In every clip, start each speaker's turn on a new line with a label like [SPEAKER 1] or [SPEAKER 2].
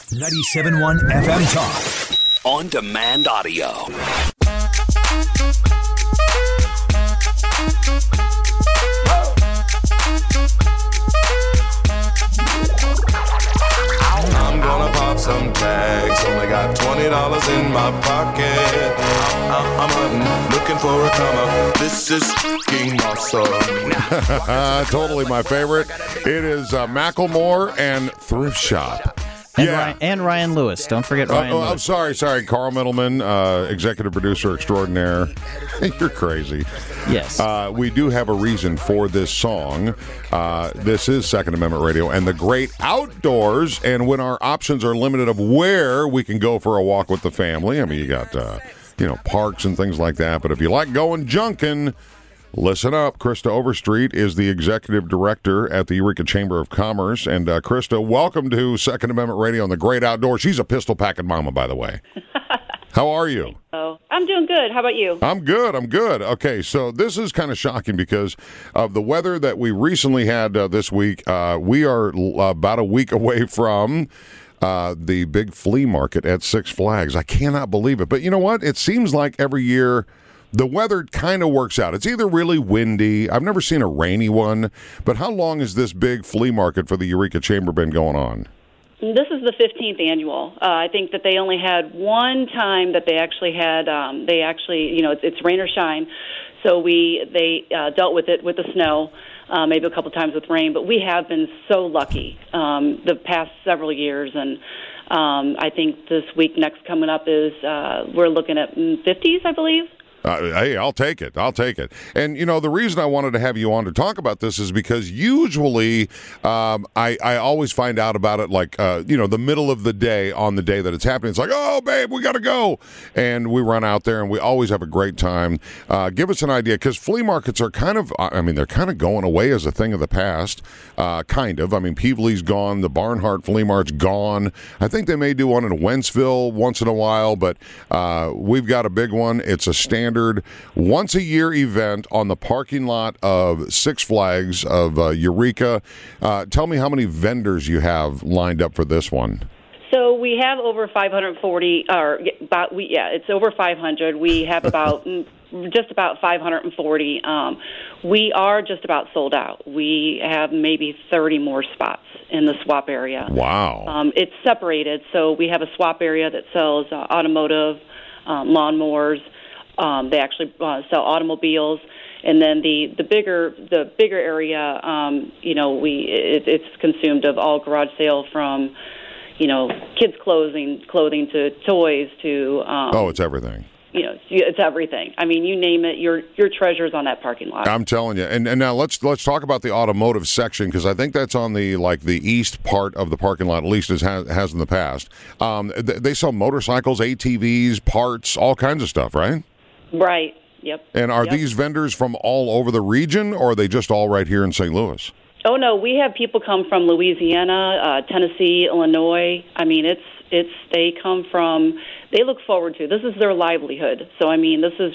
[SPEAKER 1] 97.1 FM Talk.
[SPEAKER 2] On demand audio.
[SPEAKER 3] I'm gonna pop some tags. Only got $20 in my pocket. I'm hunting, looking for a come up. This is fucking awesome.
[SPEAKER 4] Totally my favorite. It is Macklemore and Thrift Shop.
[SPEAKER 5] And Ryan Lewis. Don't forget Ryan Lewis.
[SPEAKER 4] I'm sorry. Carl Middleman, executive producer extraordinaire. You're crazy.
[SPEAKER 5] Yes.
[SPEAKER 4] We do have a reason for this song. This is Second Amendment Radio and the great outdoors. And when our options are limited of where we can go for a walk with the family. I mean, you got, parks and things like that. But if you like going junkin', listen up. Krista Overstreet is the executive director at the Eureka Chamber of Commerce. And Krista, welcome to Second Amendment Radio and the great outdoors. She's a pistol-packing mama, by the way. How are you?
[SPEAKER 6] Oh, I'm doing good. How about you?
[SPEAKER 4] I'm good. Okay, so this is kind of shocking because of the weather that we recently had this week. We are about a week away from the big flea market at Six Flags. I cannot believe it. But you know what? It seems like every year the weather kind of works out. It's either really windy. I've never seen a rainy one. But how long has this big flea market for the Eureka Chamber been going on?
[SPEAKER 6] This is the 15th annual. I think that they only had one time that they actually had, it's rain or shine. So they dealt with it with the snow, maybe a couple times with rain. But we have been so lucky the past several years. And I think this week next coming up is we're looking at 50s, I believe.
[SPEAKER 4] Hey, I'll take it. And, the reason I wanted to have you on to talk about this is because usually I always find out about it like, the middle of the day on the day that it's happening. It's like, oh, babe, we got to go. And we run out there and we always have a great time. Give us an idea, because flea markets are they're kind of going away as a thing of the past, kind of. I mean, Peevely's gone. The Barnhart Flea Mart's gone. I think they may do one in Wentzville once in a while, but we've got a big one. It's a standard once-a-year event on the parking lot of Six Flags of Eureka. Tell me how many vendors you have lined up for this one.
[SPEAKER 6] So we have over 540, it's over 500. We have about just about 540. We are just about sold out. We have maybe 30 more spots in the swap area.
[SPEAKER 4] Wow.
[SPEAKER 6] It's separated, so we have a swap area that sells automotive, lawnmowers. They actually sell automobiles, and then the bigger area, it's consumed of all garage sale from, kids' clothing to toys to.
[SPEAKER 4] It's everything.
[SPEAKER 6] It's everything. I mean, you name it, your treasure's on that parking lot.
[SPEAKER 4] I'm telling you. And now let's talk about the automotive section, because I think that's on the east part of the parking lot, at least as has in the past. They sell motorcycles, ATVs, parts, all kinds of stuff, right?
[SPEAKER 6] Right. Yep.
[SPEAKER 4] And are these vendors from all over the region, or are they just all right here in St. Louis?
[SPEAKER 6] Oh no, we have people come from Louisiana, Tennessee, Illinois. I mean, they look forward to. This is their livelihood. So I mean, this is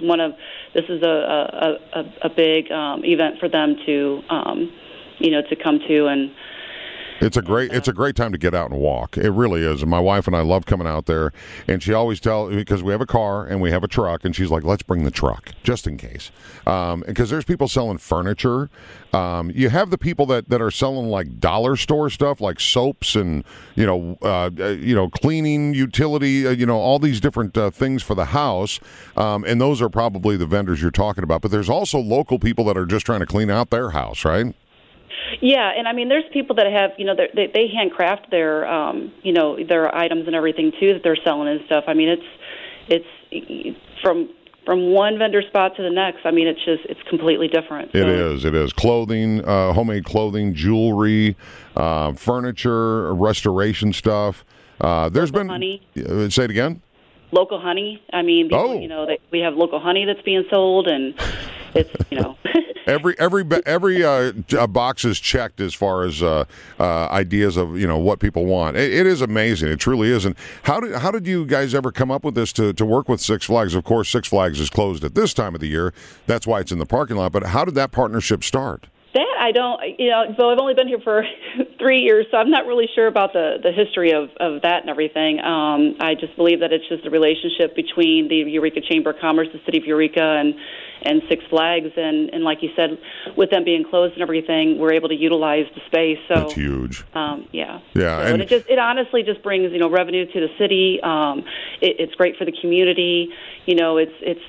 [SPEAKER 6] a big event for them to to come to. And
[SPEAKER 4] it's a great time to get out and walk. It really is. And my wife and I love coming out there. And she always because we have a car and we have a truck, and she's like, let's bring the truck just in case. Because there's people selling furniture. You have the people that are selling like dollar store stuff, like soaps and cleaning utility, all these different things for the house. And those are probably the vendors you're talking about. But there's also local people that are just trying to clean out their house, right?
[SPEAKER 6] Yeah, and I mean, there's people that have, they handcraft their, their items and everything too that they're selling and stuff. I mean, it's from one vendor spot to the next. I mean, it's completely different.
[SPEAKER 4] So. It is. Clothing, homemade clothing, jewelry, furniture, restoration stuff. There's been
[SPEAKER 6] honey.
[SPEAKER 4] Say it again.
[SPEAKER 6] Local honey. I mean, we have local honey that's being sold, and it's
[SPEAKER 4] Every box is checked as far as ideas of what people want. It is amazing. It truly is. And how did you guys ever come up with this to work with Six Flags? Of course, Six Flags is closed at this time of the year. That's why it's in the parking lot. But how did that partnership start?
[SPEAKER 6] That I don't, so I've only been here for 3 years, so I'm not really sure about the history of that and everything. I just believe that it's just a relationship between the Eureka Chamber of Commerce, the City of Eureka, and Six Flags, and like you said, with them being closed and everything, we're able to utilize the space. So
[SPEAKER 4] that's huge.
[SPEAKER 6] Yeah.
[SPEAKER 4] Yeah,
[SPEAKER 6] so, and it honestly just brings revenue to the city. It's great for the community. It's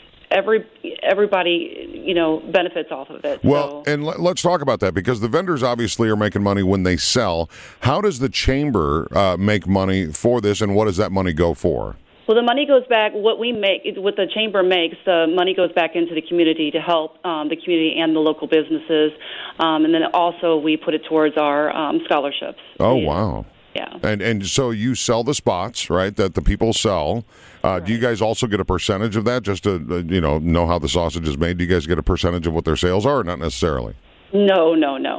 [SPEAKER 6] everybody benefits off of it.
[SPEAKER 4] Well, and let's talk about that, because the vendors obviously are making money when they sell. How does the chamber make money for this, and what does that money go for?
[SPEAKER 6] Well, the money goes back. What the chamber makes, the money goes back into the community to help the community and the local businesses, and then also we put it towards our scholarships.
[SPEAKER 4] Oh, wow.
[SPEAKER 6] Yeah.
[SPEAKER 4] And so you sell the spots, right, that the people sell.
[SPEAKER 6] Right.
[SPEAKER 4] Do you guys also get a percentage of that, just to know how the sausage is made? Do you guys get a percentage of what their sales are, or not necessarily?
[SPEAKER 6] No.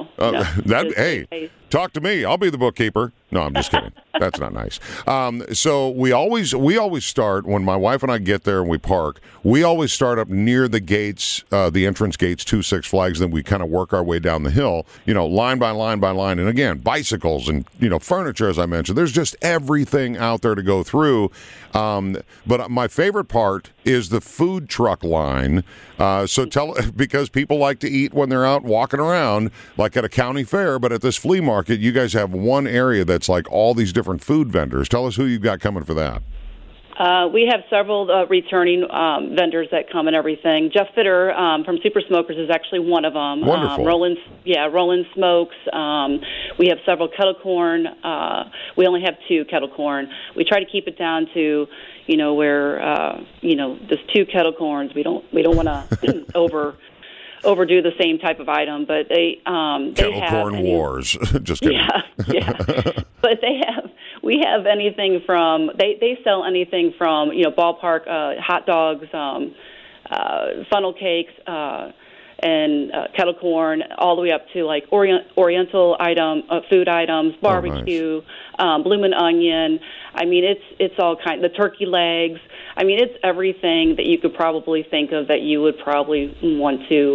[SPEAKER 4] Hey, talk to me. I'll be the bookkeeper. No, I'm just kidding. That's not nice. So we always start, when my wife and I get there and we park, we always start up near the gates, the entrance gates to Six Flags. Then we kind of work our way down the hill, line by line by line. And again, bicycles and, furniture, as I mentioned. There's just everything out there to go through. But my favorite part is the food truck line. Because people like to eat when they're out walking around, like at a county fair, but at this flea market, you guys have one area that's like all these different food vendors. Tell us who you've got coming for that.
[SPEAKER 6] We have several returning vendors that come and everything. Jeff Fitter from Super Smokers is actually one of them.
[SPEAKER 4] Wonderful.
[SPEAKER 6] Roland Smokes. We have several kettle corn. We only have 2 kettle corn. We try to keep it down to, where just 2 kettle corns. We don't want to overdo the same type of item, but they
[SPEAKER 4] kettle
[SPEAKER 6] have
[SPEAKER 4] corn wars. Just kidding.
[SPEAKER 6] Yeah. But we have anything from they sell anything from ballpark hot dogs, funnel cakes, and kettle corn, all the way up to like oriental food items, barbecue, bloomin' onion. I mean, it's all kind. The turkey legs. I mean, it's everything that you could probably think of that you would probably want to,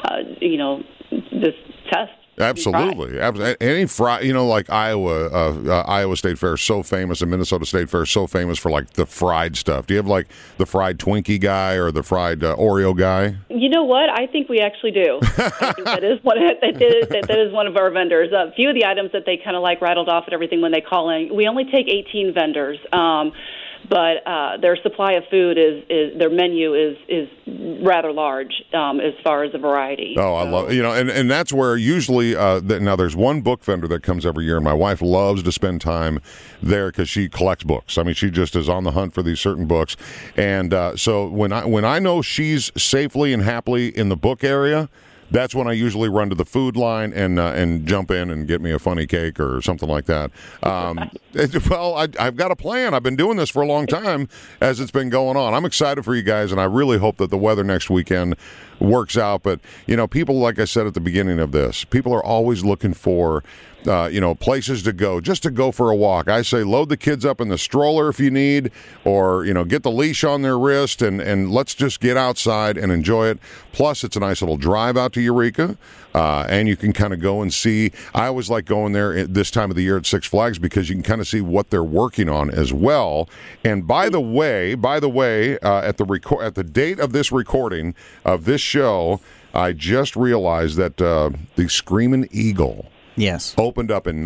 [SPEAKER 6] just test.
[SPEAKER 4] Absolutely. Any like Iowa State Fair is so famous, and Minnesota State Fair is so famous for like the fried stuff. Do you have like the fried Twinkie guy or the fried Oreo guy?
[SPEAKER 6] You know what? I think we actually do. I think that is one of our vendors. A few of the items that they kind of like rattled off and everything when they call in. We only take 18 vendors. But their supply of food their menu is rather large as far as a variety.
[SPEAKER 4] Oh, I love and that's where usually now there's one book vendor that comes every year, and my wife loves to spend time there because she collects books. I mean, she just is on the hunt for these certain books, and so when I know she's safely and happily in the book area, that's when I usually run to the food line and jump in and get me a funny cake or something like that. Well, I've got a plan. I've been doing this for a long time as it's been going on. I'm excited for you guys, and I really hope that the weather next weekend works out. But, people, like I said at the beginning of this, people are always looking for places to go, just to go for a walk. I say load the kids up in the stroller if you need, or, get the leash on their wrist, and let's just get outside and enjoy it. Plus, it's a nice little drive out to Eureka, and you can kind of go and see. I always like going there at this time of the year at Six Flags because you can kind of see what they're working on as well. And by the way, at the date of this recording of this show, I just realized that the Screaming Eagle opened up in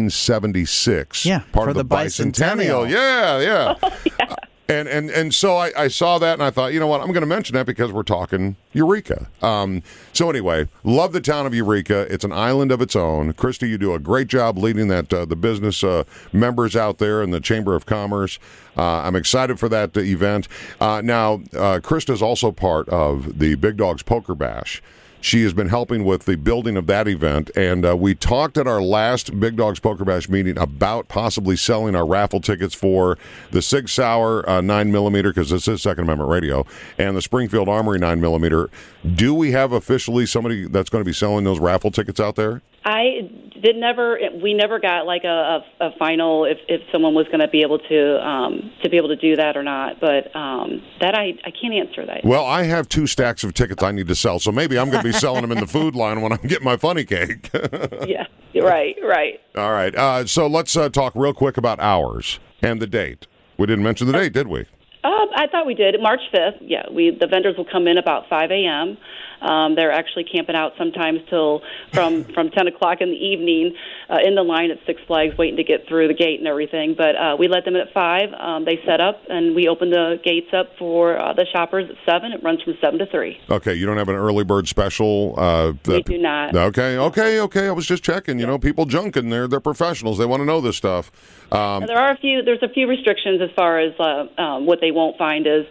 [SPEAKER 4] 1976.
[SPEAKER 5] Yeah,
[SPEAKER 4] part of the Bicentennial. Yeah.
[SPEAKER 6] Oh, yeah.
[SPEAKER 4] And so I saw that, and I thought, you know what, I'm going to mention that because we're talking Eureka. So anyway, love the town of Eureka. It's an island of its own. Christy, you do a great job leading that the business members out there in the Chamber of Commerce. I'm excited for that event. Now, Krista's also part of the Big Dogs Poker Bash. She has been helping with the building of that event, and we talked at our last Big Dogs Poker Bash meeting about possibly selling our raffle tickets for the Sig Sauer 9mm, because this is Second Amendment Radio, and the Springfield Armory 9mm. Do we have officially somebody that's going to be selling those raffle tickets out there?
[SPEAKER 6] We never got like a final if someone was going to be able to do that or not. But that I can't answer that.
[SPEAKER 4] Well, I have 2 stacks of tickets I need to sell, so maybe I'm going to be selling them in the food line when I'm getting my funny cake.
[SPEAKER 6] Yeah, right.
[SPEAKER 4] All right. So let's talk real quick about hours and the date. We didn't mention the date, did we?
[SPEAKER 6] I thought we did. March 5th. Yeah, the vendors will come in about 5 a.m. They're actually camping out sometimes till from 10 o'clock in the evening in the line at Six Flags waiting to get through the gate and everything. But we let them in at 5. They set up, and we open the gates up for the shoppers at 7. It runs from 7 to 3.
[SPEAKER 4] Okay, you don't have an early bird special?
[SPEAKER 6] We do not.
[SPEAKER 4] Okay. I was just checking. You know, people junking. They're professionals. They want to know this stuff.
[SPEAKER 6] There's a few restrictions as far as what they won't find is,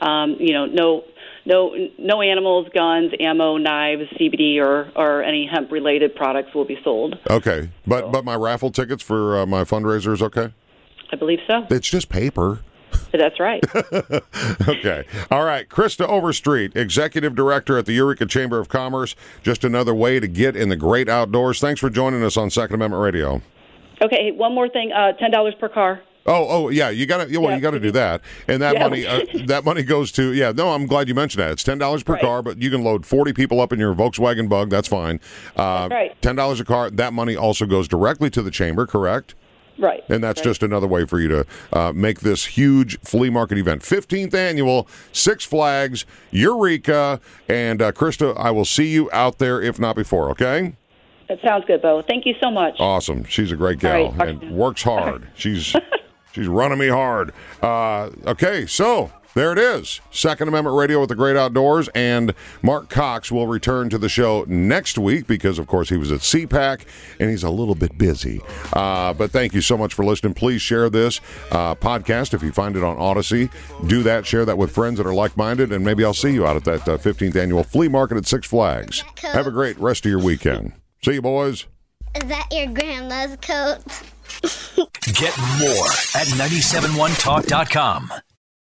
[SPEAKER 6] no animals, guns, ammo, knives, CBD, or any hemp-related products will be sold.
[SPEAKER 4] Okay, but my raffle tickets for my fundraiser is okay?
[SPEAKER 6] I believe so.
[SPEAKER 4] It's just paper.
[SPEAKER 6] That's right.
[SPEAKER 4] Okay. All right. Krista Overstreet, Executive Director at the Eureka Chamber of Commerce. Just another way to get in the great outdoors. Thanks for joining us on Second Amendment Radio.
[SPEAKER 6] Okay, one more thing. $10 per car.
[SPEAKER 4] Oh, yeah. You got to do that, and that money goes to. Yeah, no, I'm glad you mentioned that. It's $10 per car, but you can load 40 people up in your Volkswagen Bug. That's fine.
[SPEAKER 6] That's right.
[SPEAKER 4] $10 a car. That money also goes directly to the chamber. Correct.
[SPEAKER 6] Right.
[SPEAKER 4] And that's just another way for you to make this huge flea market event. 15th annual, Six Flags, Eureka, and Krista, I will see you out there, if not before. Okay.
[SPEAKER 6] That sounds good, Bo. Thank you so much.
[SPEAKER 4] Awesome. She's a great gal and works hard. She's running me hard. Okay, so there it is. Second Amendment Radio with the Great Outdoors, and Mark Cox will return to the show next week because, of course, he was at CPAC and he's a little bit busy. But thank you so much for listening. Please share this podcast if you find it on Odyssey. Do that. Share that with friends that are like-minded, and maybe I'll see you out at that 15th annual flea market at Six Flags. Have a great rest of your weekend. See you, boys.
[SPEAKER 2] Is that your grandma's coat?
[SPEAKER 1] Get more at 971talk.com.